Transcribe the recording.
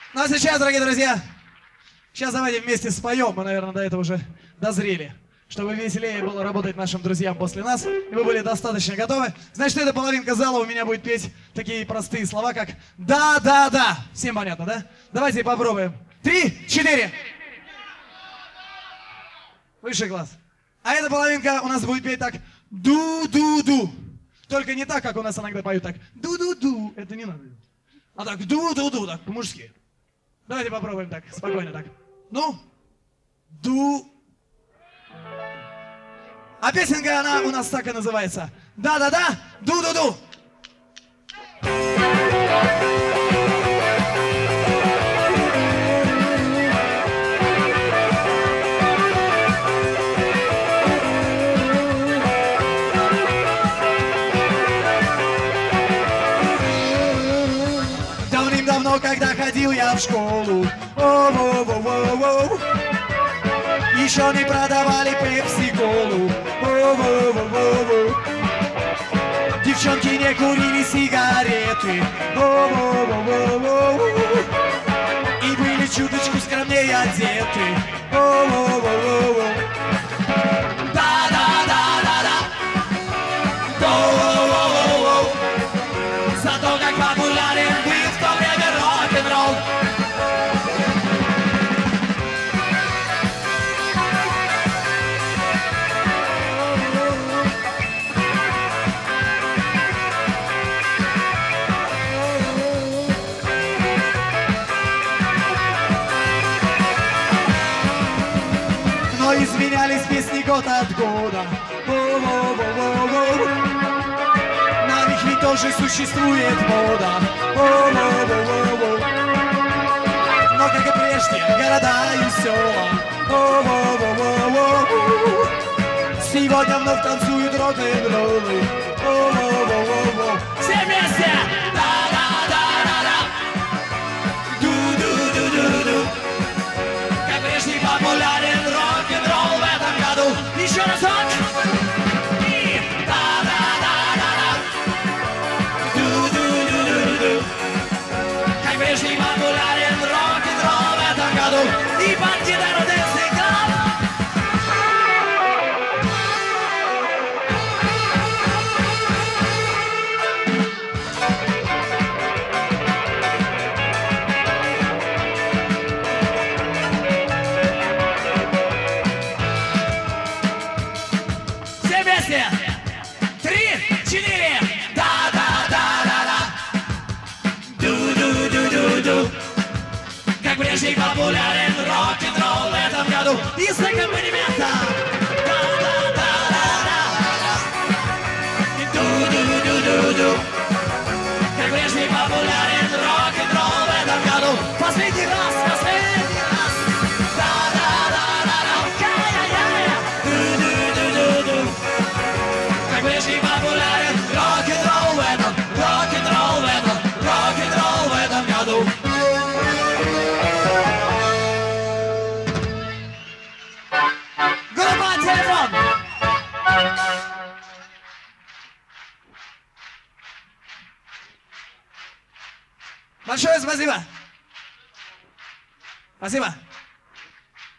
Ну а сейчас, дорогие друзья, сейчас давайте вместе споем. Мы, наверное, до этого уже дозрели, чтобы веселее было работать нашим друзьям после нас. И вы были достаточно готовы. Значит, эта половинка зала у меня будет петь такие простые слова, как «да, да, да». Всем понятно, да? Давайте попробуем. 3, 4. Выше глаз. А эта половинка у нас будет петь так «ду-ду-ду». Только не так, как у нас иногда поют так «ду-ду-ду». Это не надо. А так «ду-ду-ду», так по-мужски. Давайте попробуем так, спокойно так. Ну, ду. А песенка, она у нас так и называется. Да-да-да, ду-ду-ду. Давным-давно, когда ходил я в школу, о-о-о-о-о, еще не продавали пепси-колу, о-о-о-о-о, девчонки не курили сигареты, о-о-о-о-о, и были чуточку скромнее одеты, о-о-о-о-о. Да-да-да-да-да, о-о-о-о-о, зато как популярен был в то время рок-н-ролл. Но изменялись песни год от года. О-о-о-о-о. На них ведь тоже существует мода. О-о-о-о-о. Но как и прежде, города и села. О-о-о-о-о. Сегодня вновь танцуют рок-н-роллы. О-о-о-о-о. Все вместе! Да-да-да-да-да. Ду-ду-ду-ду-ду. Как прежде популярен рок-н-ролл в этом году. Еще разок! И да-да-да-да-да. Ду-ду-ду-ду-ду. Как прежде популярен рок-н-ролл в этом году. И под гитару Dancing Club. Все вместе! 3, 4. Да-да-да-да-да. Ду-ду-ду-ду-ду. Как прежде популярен рок-н-ролл в этом году. И с аккомпанементом. Да-да-да-да-да. Ду-ду-ду-ду-ду. Как прежде популярен рок-н-ролл в этом году. Последний раз, последний раз. Да-да-да-да-да. Я-я-я-я. Ду-ду-ду-ду-ду. Как прежде популярен рок-н-ролл в этом, рок-н-ролл в этом, рок-н-ролл в этом году. Группа «Телефон». Большое спасибо. Спасибо.